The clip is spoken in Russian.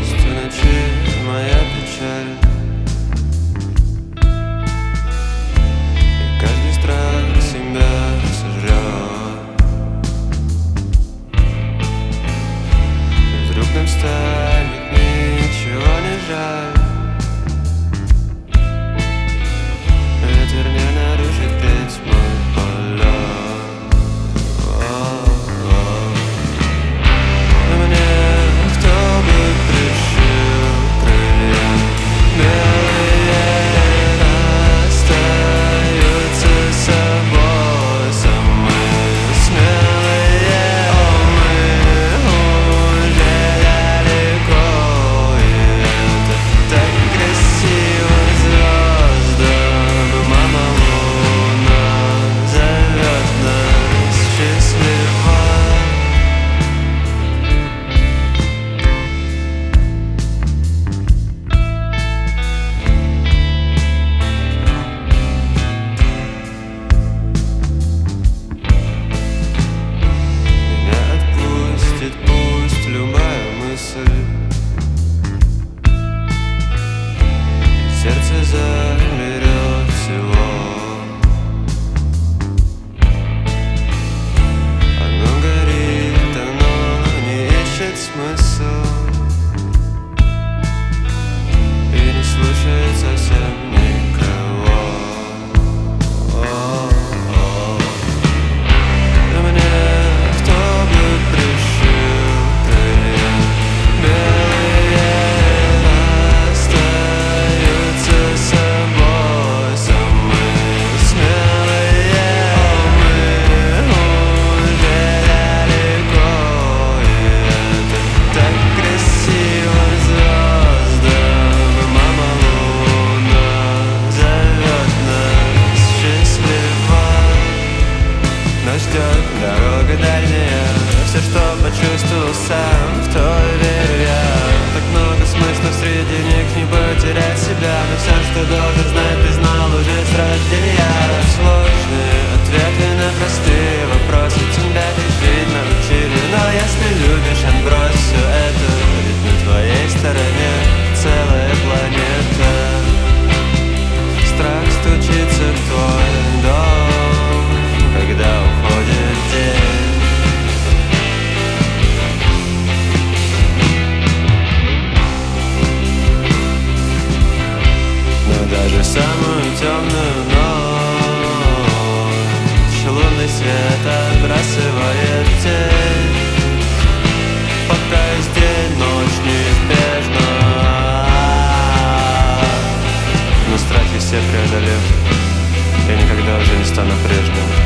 пусть в ночи моя печаль, и каждый страх себя сожрет. И вдруг нам станет ничего не жаль. Ветер не нарушит весь мой полет. Сердце замерет всего. Оно горит, оно не ищет смысл и не слушает совсем никого. Но мне кто бы пришил крылья белые, собой самые смелые. Мы уже далеко, и это так красиво. Звездам мама луна зовет нас счастливо. Нас ждет дорога дальняя, все, что почувствовал сам, в то верю я. Так много смыслов среди них, не потерять себя. Но все, что должен знать, ты знал уже с рождения. Сложные ответы на простые вопросы тебя и жить научили. Но если любишь, отбрось все это, ведь на твоей стороне целая планета. Страх стучится в твой дом, когда уходит день. Даже самую темную ночь лунный свет отбрасывает тень. Пока есть день, ночь неизбежна, но страхи все преодолев, я никогда уже не стану прежним.